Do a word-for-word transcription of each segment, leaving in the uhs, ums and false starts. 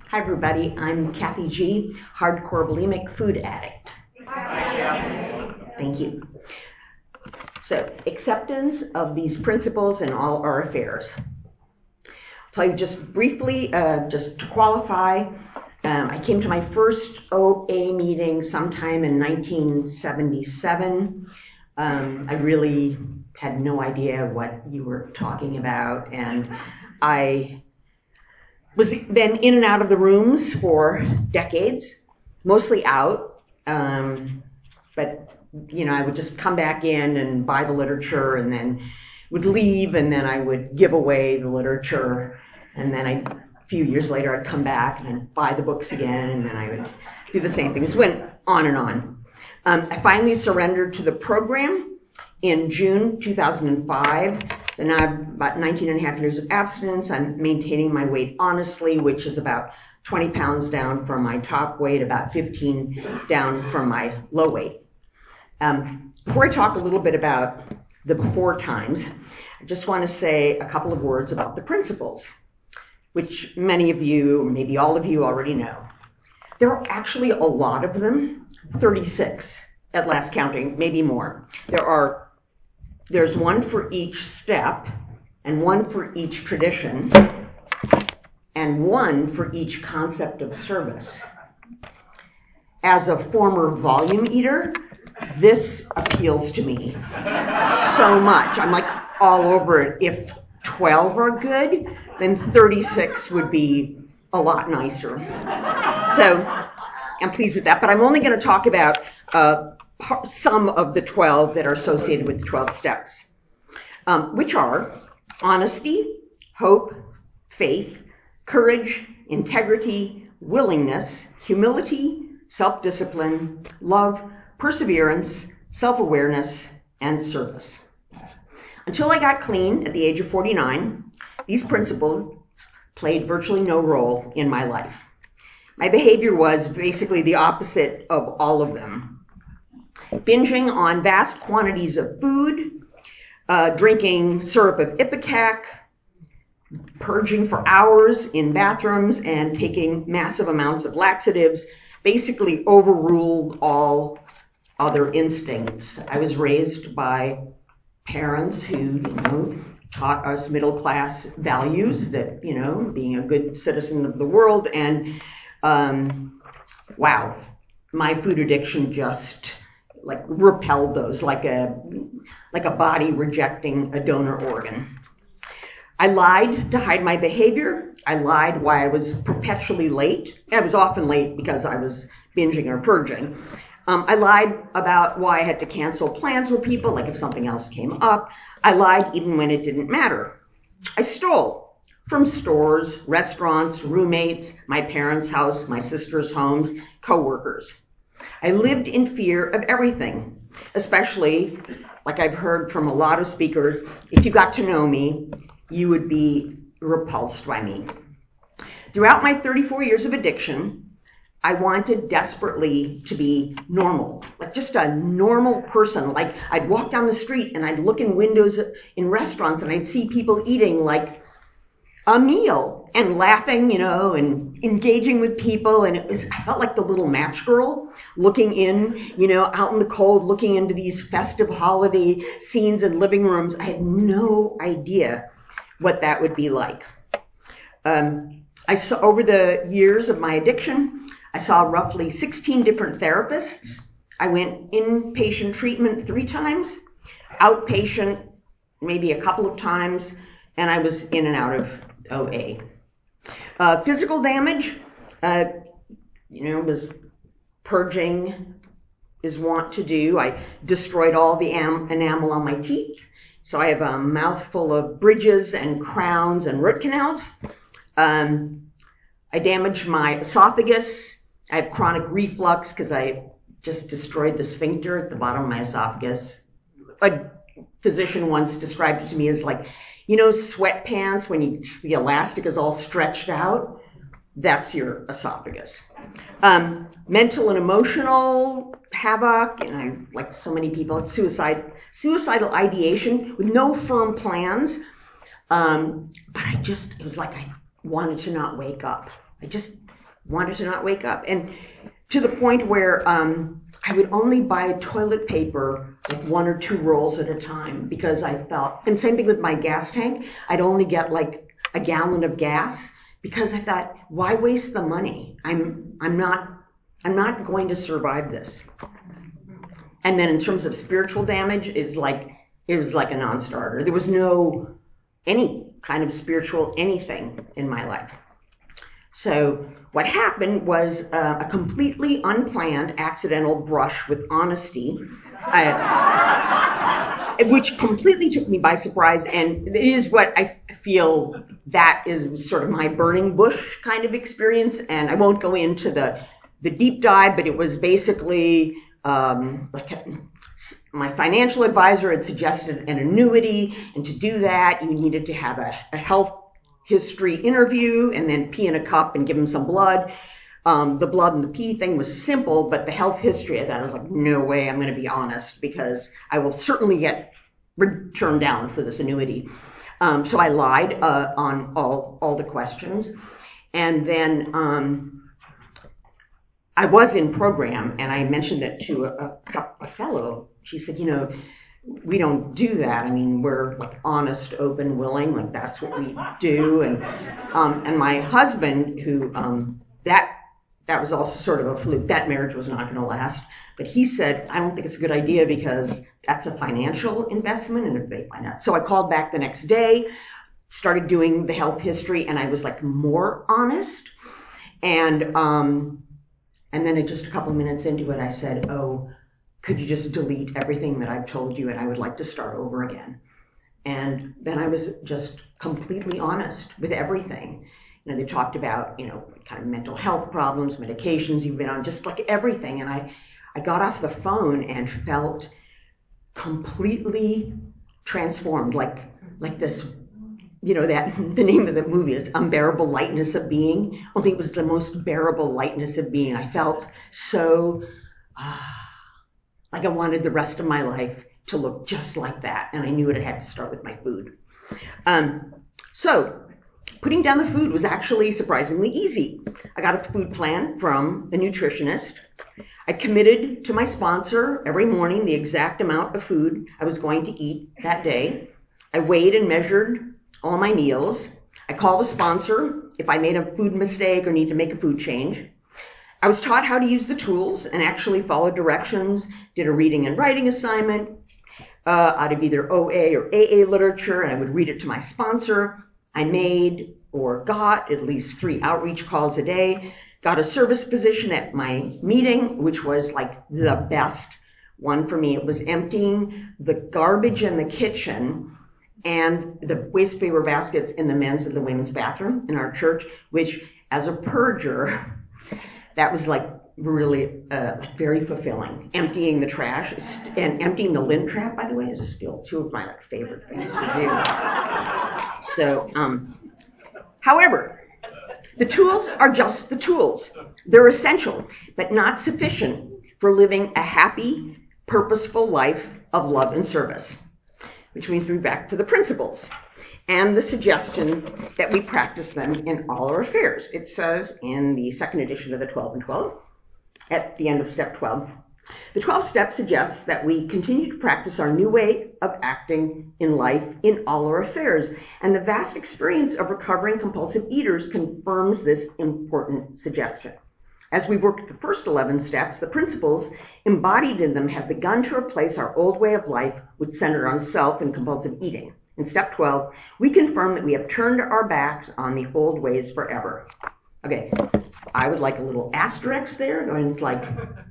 Hi everybody, I'm Kathy G, hardcore bulimic food addict. Thank you. So, acceptance of these principles in all our affairs. I'll tell you just briefly, uh, just to qualify, um, I came to my first O A meeting sometime in nineteen seventy-seven. Um, I really had no idea what you were talking about, and I was then in and out of the rooms for decades, mostly out, um, but you know, I would just come back in and buy the literature and then would leave, and then I would give away the literature, and then I, a few years later I'd come back and I'd buy the books again, and then I would do the same thing. This went on and on. Um, I finally surrendered to the program in June two thousand five. So now I've about nineteen and a half years of abstinence. I'm maintaining my weight honestly, which is about twenty pounds down from my top weight, about fifteen down from my low weight. Um, before I talk a little bit about the before times, I just want to say a couple of words about the principles, which many of you, maybe all of you already know. There are actually a lot of them, thirty-six at last counting, maybe more. There are There's one for each step, and one for each tradition, and one for each concept of service. As a former volume eater, this appeals to me so much. I'm like all over it. If twelve are good, then thirty-six would be a lot nicer. So I'm pleased with that, but I'm only going to talk about uh, some of the twelve that are associated with the twelve steps, um, which are honesty, hope, faith, courage, integrity, willingness, humility, self-discipline, love, perseverance, self-awareness, and service. Until I got clean at the age of forty-nine, these principles played virtually no role in my life. My behavior was basically the opposite of all of them. Binging on vast quantities of food, uh, drinking syrup of Ipecac, purging for hours in bathrooms, and taking massive amounts of laxatives basically overruled all other instincts. I was raised by parents who, you know, taught us middle-class values that, you know, being a good citizen of the world, and um, wow, my food addiction just like repelled those, like a like a body rejecting a donor organ. I lied to hide my behavior. I lied why I was perpetually late. I was often late because I was binging or purging. Um, I lied about why I had to cancel plans with people, like if something else came up. I lied even when it didn't matter. I stole from stores, restaurants, roommates, my parents' house, my sister's homes, coworkers. I lived in fear of everything, especially, like I've heard from a lot of speakers, if you got to know me, you would be repulsed by me. Throughout my thirty-four years of addiction, I wanted desperately to be normal, like just a normal person. Like I'd walk down the street and I'd look in windows in restaurants and I'd see people eating like a meal and laughing, you know, and engaging with people. And it was, I felt like the little match girl looking in, you know, out in the cold, looking into these festive holiday scenes in living rooms. I had no idea what that would be like. Um, I saw over the years of my addiction, I saw roughly sixteen different therapists. I went inpatient treatment three times, outpatient maybe a couple of times, and I was in and out of O A. Uh, physical damage, uh, you know, was purging is wont to do. I destroyed all the am- enamel on my teeth, so I have a mouthful of bridges and crowns and root canals. Um, I damaged my esophagus. I have chronic reflux because I just destroyed the sphincter at the bottom of my esophagus. A physician once described it to me as like, you know, sweatpants when you, the elastic is all stretched out? That's your esophagus. Um, mental and emotional havoc, and I, like so many people, suicide, suicidal ideation with no firm plans. Um, but I just, it was like I wanted to not wake up. I just wanted to not wake up. And to the point where um, I would only buy toilet paper, like one or two rolls at a time, because I felt, and same thing with my gas tank, I'd only get like a gallon of gas, because I thought, why waste the money? I'm, I'm not, I'm not going to survive this. And then in terms of spiritual damage, it's like, it was like a non-starter. There was no, any kind of spiritual anything in my life. So what happened was uh, a completely unplanned accidental brush with honesty, uh, which completely took me by surprise. And it is what I feel that is sort of my burning bush kind of experience. And I won't go into the, the deep dive, but it was basically um, like a, my financial advisor had suggested an annuity. And to do that, you needed to have a, a health history interview and then pee in a cup and give them some blood. Um, the blood and the pee thing was simple, but the health history of that, I was like, no way, I'm going to be honest, because I will certainly get turned down for this annuity. Um, so I lied uh, on all, all the questions. And then um, I was in program, and I mentioned it to a, a, a fellow. She said, you know, we don't do that. I mean, we're like honest, open, willing, like that's what we do. And um, and my husband, who um, that that was also sort of a fluke. That marriage was not going to last. But he said, I don't think it's a good idea because that's a financial investment, and if they find out. So I called back the next day, started doing the health history, and I was like more honest. And um, and then just a couple minutes into it, I said, oh, could you just delete everything that I've told you, and I would like to start over again. And then I was just completely honest with everything. You know, they talked about, you know, kind of mental health problems, medications you've been on, just like everything. And I, I got off the phone and felt completely transformed, like, like this, you know, that the name of the movie, it's Unbearable Lightness of Being. Only it was the most bearable lightness of being. I felt so, uh, like I wanted the rest of my life to look just like that. And I knew it had to start with my food. Um, so putting down the food was actually surprisingly easy. I got a food plan from a nutritionist. I committed to my sponsor every morning the exact amount of food I was going to eat that day. I weighed and measured all my meals. I called a sponsor if I made a food mistake or need to make a food change. I was taught how to use the tools and actually followed directions, did a reading and writing assignment uh, out of either O A or A A literature, and I would read it to my sponsor. I made or got at least three outreach calls a day, got a service position at my meeting, which was like the best one for me. It was emptying the garbage in the kitchen and the waste paper baskets in the men's and the women's bathroom in our church, which as a purger, that was like really uh, like very fulfilling. Emptying the trash and emptying the lint trap, by the way, is still two of my like favorite things to do. So, um, however, the tools are just the tools. They're essential, but not sufficient for living a happy, purposeful life of love and service, which brings me back to the principles and the suggestion that we practice them in all our affairs. It says in the second edition of the twelve and twelve, at the end of step twelve, the twelfth step suggests that we continue to practice our new way of acting in life in all our affairs. And the vast experience of recovering compulsive eaters confirms this important suggestion. As we work the first eleven steps, the principles embodied in them have begun to replace our old way of life, which centered on self and compulsive eating. In step twelve, we confirm that we have turned our backs on the old ways forever. Okay, I would like a little asterisk there, going like,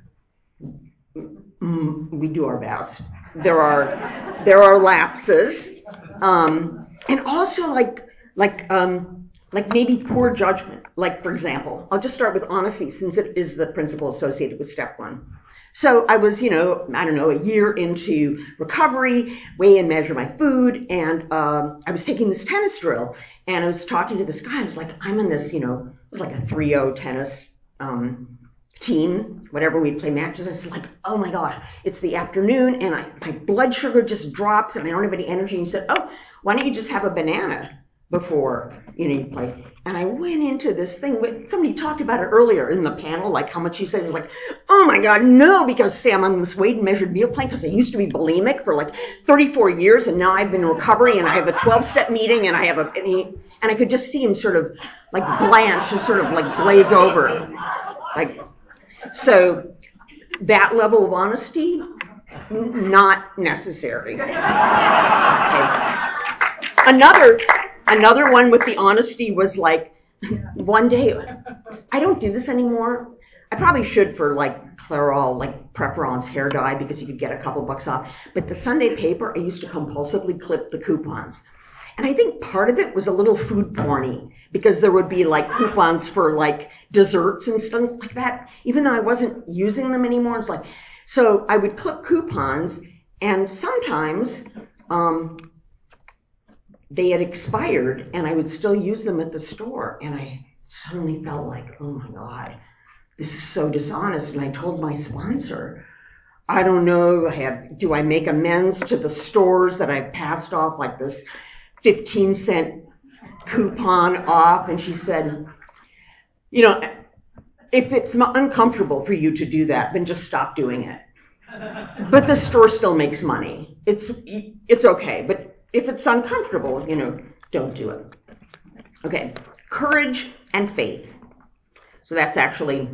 mm, we do our best. There are there are lapses, um, and also like like um, like maybe poor judgment. Like for example, I'll just start with honesty, since it is the principle associated with step one. So I was, you know, I don't know, a year into recovery, weigh and measure my food, and um, I was taking this tennis drill, and I was talking to this guy. I was like, I'm in this, you know, it was like a three oh tennis um, team, whatever, we'd play matches. I was like, oh my gosh, it's the afternoon, and I, my blood sugar just drops, and I don't have any energy. And he said, oh, why don't you just have a banana before, you know, you play? And I went into this thing with, somebody talked about it earlier in the panel, like how much you said, it was like, oh my God, no, because say I'm on this weighed and measured meal plan because I used to be bulimic for like thirty-four years and now I've been in recovery and I have a twelve-step meeting and I have a, and, he, and I could just see him sort of like blanch, just sort of like glaze over. Like, so that level of honesty, not necessary. Okay. Another, another one with the honesty was like, one day, I don't do this anymore. I probably should for like Clairol, like Preference hair dye because you could get a couple bucks off. But the Sunday paper, I used to compulsively clip the coupons. And I think part of it was a little food porny because there would be like coupons for like desserts and stuff like that. Even though I wasn't using them anymore, it's like, so I would clip coupons and sometimes, um, they had expired and I would still use them at the store. And I suddenly felt like, oh my God, this is so dishonest. And I told my sponsor, I don't know, I have, do I make amends to the stores that I passed off like this fifteen cent coupon off? And she said, you know, if it's uncomfortable for you to do that, then just stop doing it. But the store still makes money. It's, it's okay. But if it's uncomfortable, you know, don't do it. Okay, courage and faith. So that's actually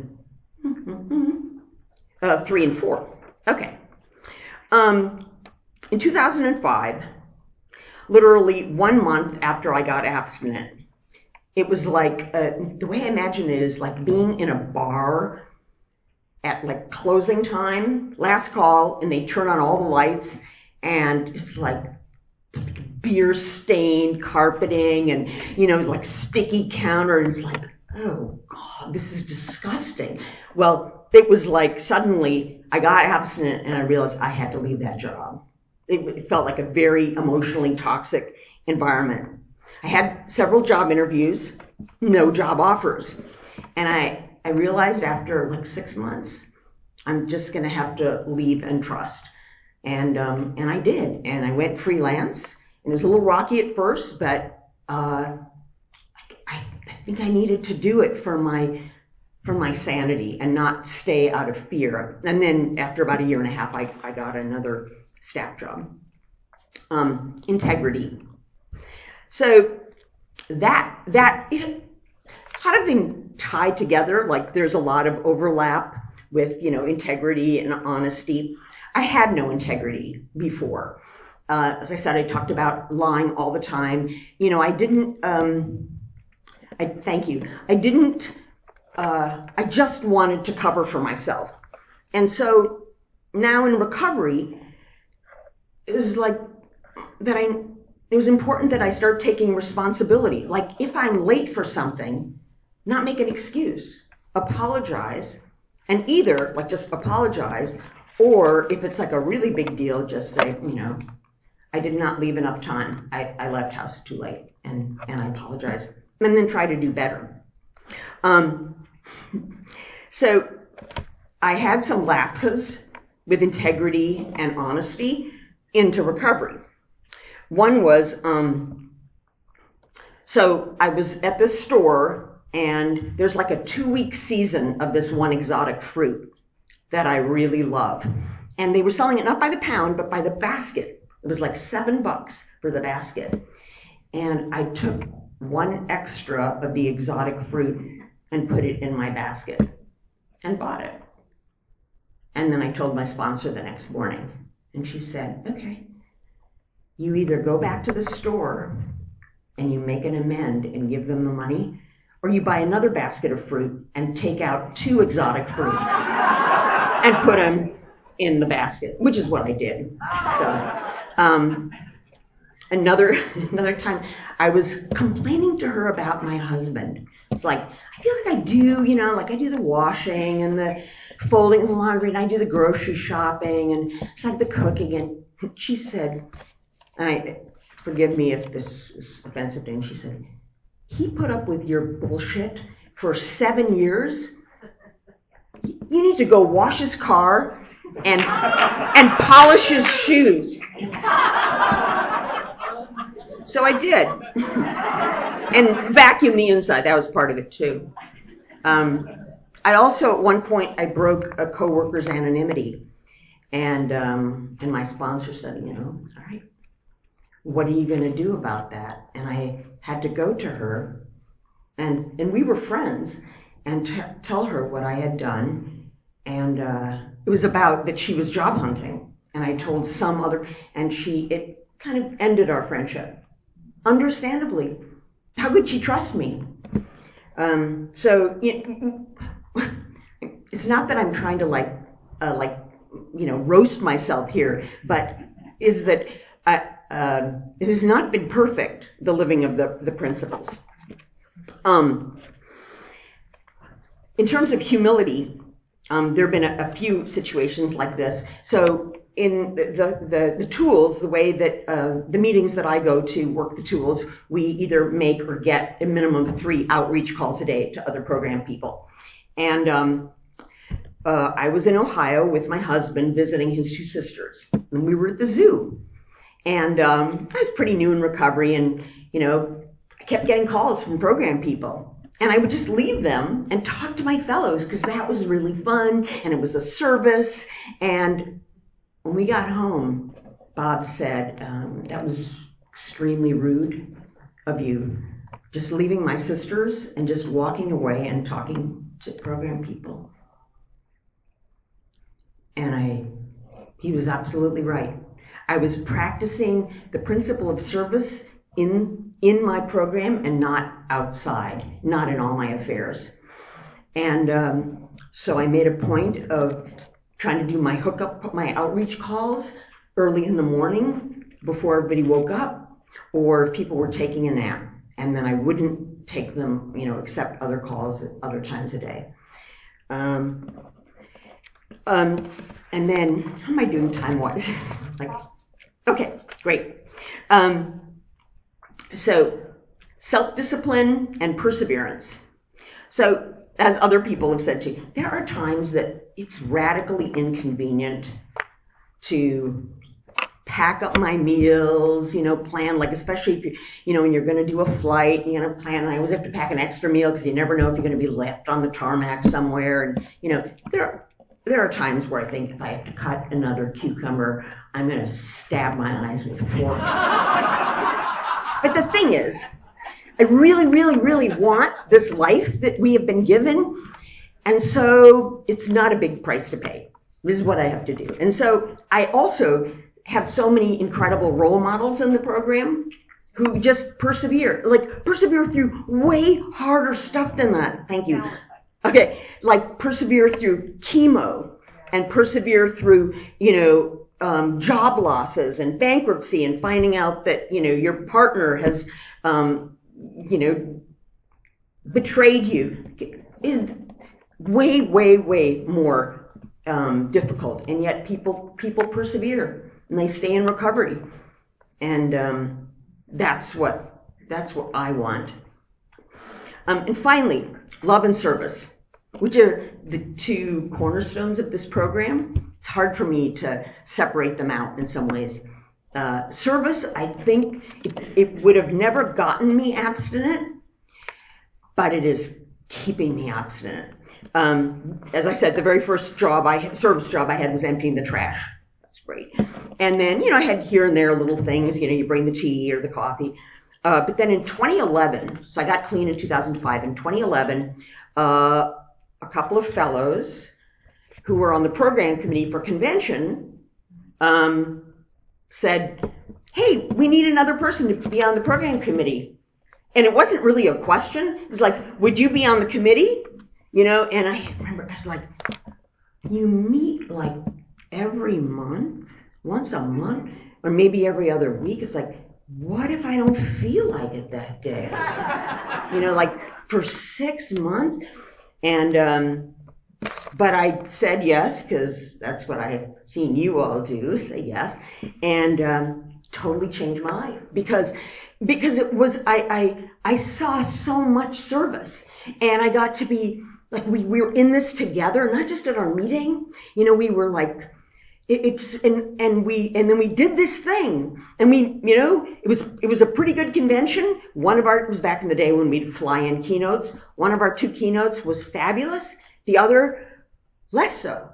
uh, three and four. Okay. Um, in two thousand five, literally one month after I got abstinent, it was like, uh, the way I imagine it is like being in a bar at like closing time, last call, and they turn on all the lights, and it's like beer stained carpeting and, you know, like sticky counter. And it's like, oh God, this is disgusting. Well, it was like suddenly I got abstinent and I realized I had to leave that job. It, it felt like a very emotionally toxic environment. I had several job interviews, no job offers. And I, I realized after like six months, I'm just going to have to leave and trust. And, um, and I did. And I went freelance. It was a little rocky at first, but uh, I, I think I needed to do it for my for my sanity and not stay out of fear. And then after about a year and a half, I, I got another staff job. Um, integrity. So that that it kind of been tied together. Like there's a lot of overlap with, you know, integrity and honesty. I had no integrity before. Uh, as I said, I talked about lying all the time. You know, I didn't, um, I, thank you. I didn't, uh, I just wanted to cover for myself. And so now in recovery, it was like that I, it was important that I start taking responsibility. Like if I'm late for something, not make an excuse, apologize, and either like just apologize, or if it's like a really big deal, just say, you know, I did not leave enough time. I, I left house too late, and, and I apologize. And then try to do better. Um, so I had some lapses with integrity and honesty into recovery. One was, um, so I was at this store, and there's like a two-week season of this one exotic fruit that I really love. And they were selling it not by the pound, but by the basket. It was like seven bucks for the basket. And I took one extra of the exotic fruit and put it in my basket and bought it. And then I told my sponsor the next morning. And she said, okay, you either go back to the store and you make an amend and give them the money, or you buy another basket of fruit and take out two exotic fruits and put them in the basket, which is what I did. So, um, another another time, I was complaining to her about my husband. It's like, I feel like I do, you know, like I do the washing and the folding and the laundry, and I do the grocery shopping, and it's like the cooking. And she said, and I, forgive me if this is offensive to him, she said, he put up with your bullshit for seven years. You need to go wash his car and and polish his shoes. So I did. and vacuum the inside. That was part of it too. Um, I also, at one point, I broke a coworker's anonymity, and um, and my sponsor said, you know, all right, what are you going to do about that? And I had to go to her, and and we were friends, and t- tell her what I had done, and uh, it was about that she was job hunting, and I told some other, and she, it kind of ended our friendship. Understandably, how could she trust me? Um, so it, it's not that I'm trying to like, uh, like, you know, roast myself here, but is that I, uh, it has not been perfect, the living of the, the principles. Um, in terms of humility, um, there have been a, a few situations like this. So in the, the, the tools, the way that uh, the meetings that I go to work the tools, we either make or get a minimum of three outreach calls a day to other program people. And um, uh, I was in Ohio with my husband visiting his two sisters, and we were at the zoo. And um, I was pretty new in recovery, and, you know, I kept getting calls from program people. And I would just leave them and talk to my fellows because that was really fun, and it was a service. And when we got home, Bob said, um, that was extremely rude of you, just leaving my sisters and just walking away and talking to program people. And I, he was absolutely right. I was practicing the principle of service in, in my program and not outside, not in all my affairs. And um, so I made a point of trying to do my hookup, my outreach calls early in the morning before everybody woke up, or if people were taking a nap. And then I wouldn't take them, you know, accept other calls at other times a day. Um, um, and then, how am I doing time-wise? Like, okay, great. Um, so, self-discipline and perseverance. So, as other people have said to you, there are times that it's radically inconvenient to pack up my meals, you know, plan, like especially if you, you know, when you're going to do a flight, you're going to plan, and I always have to pack an extra meal because you never know if you're going to be left on the tarmac somewhere. And, you know, there, there are times where I think if I have to cut another cucumber, I'm going to stab my eyes with forks. But the thing is, I really, really, really want this life that we have been given. And so it's not a big price to pay. This is what I have to do. And so I also have so many incredible role models in the program who just persevere, like persevere through way harder stuff than that. Thank you. Okay, like persevere through chemo and persevere through, you know, um, job losses and bankruptcy and finding out that, you know, your partner has, um, you know, betrayed you. It's way, way, way more um, difficult, and yet people people persevere and they stay in recovery, and um, that's what that's what I want. Um, and finally, love and service, which are the two cornerstones of this program. It's hard for me to separate them out in some ways. Uh, service, I think, it, it would have never gotten me abstinent, but it is keeping me abstinent. Um, as I said, the very first job I service job I had was emptying the trash. That's great. And then, you know, I had here and there little things, you know, you bring the tea or the coffee. Uh, but then in twenty eleven, so I got clean in two thousand five. In twenty eleven, uh, a couple of fellows who were on the program committee for convention um, said, hey, we need another person to be on the program committee. And it wasn't really a question. It was like, would you be on the committee? You know, and I remember I was like, you meet like every month, once a month, or maybe every other week. It's like, what if I don't feel like it that day? You know, like for six months. And, um, but I said yes, because that's what I've seen you all do, say yes, and um, totally changed my life. Because because it was, I, I, I saw so much service, and I got to be, like, we, we were in this together, not just at our meeting. You know, we were like, it, it's and and we and then we did this thing, and we you know it was it was a pretty good convention. One of our it was back in the day when we'd fly in keynotes. One of our two keynotes was fabulous. The other less so.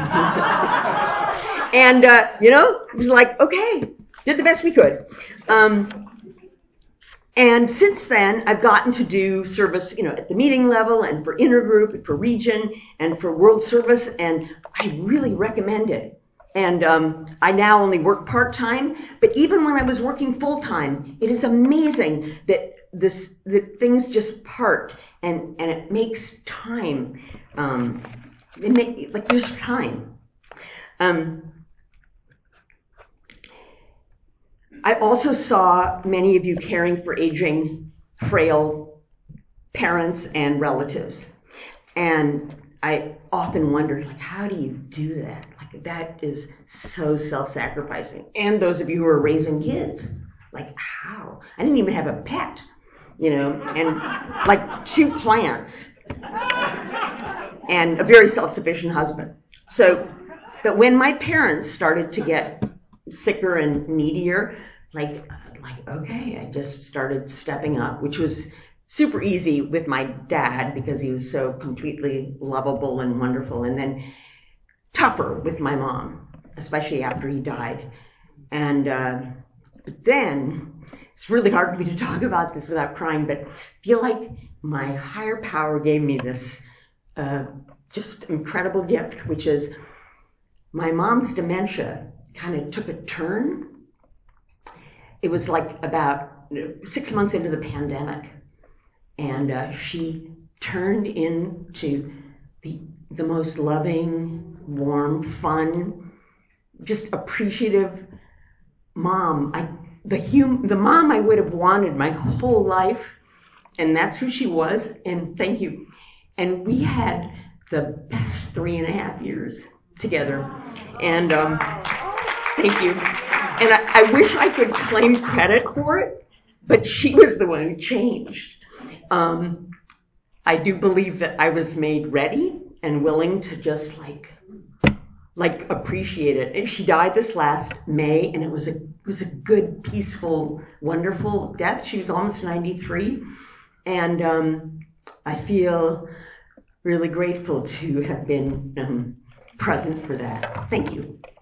And uh, you know it was like, okay, did the best we could. Um, And since then, I've gotten to do service, you know, at the meeting level and for intergroup and for region and for world service, and I really recommend it. And um, I now only work part-time, but even when I was working full-time, it is amazing that this that things just part and and it makes time. Um, it make, like there's time. Um, I also saw many of you caring for aging, frail parents and relatives. And I often wondered, like, how do you do that? Like, that is so self-sacrificing. And those of you who are raising kids, like, how? I didn't even have a pet, you know, and like two plants and a very self-sufficient husband. So, but when my parents started to get sicker and needier, like, like, okay, I just started stepping up, which was super easy with my dad because he was so completely lovable and wonderful, and then tougher with my mom, especially after he died. And uh, but then it's really hard for me to talk about this without crying, but I feel like my higher power gave me this uh, just incredible gift, which is my mom's dementia kind of took a turn. It was like about six months into the pandemic, and uh, she turned into the the most loving, warm, fun, just appreciative mom. I the hum, the mom I would have wanted my whole life, and that's who she was. And thank you. And we had the best three and a half years together. And um, thank you. And I, I wish I could claim credit for it, but she was the one who changed. Um, I do believe that I was made ready and willing to just like, like appreciate it. And she died this last May, and it was a it was a good, peaceful, wonderful death. She was almost ninety-three, and um, I feel really grateful to have been um, present for that. Thank you.